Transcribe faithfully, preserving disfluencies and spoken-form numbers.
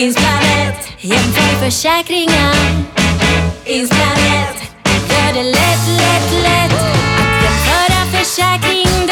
Insplanet, jämför försäkringar. Insplanet, gör det lätt, lätt, lätt att jämföra försäkring.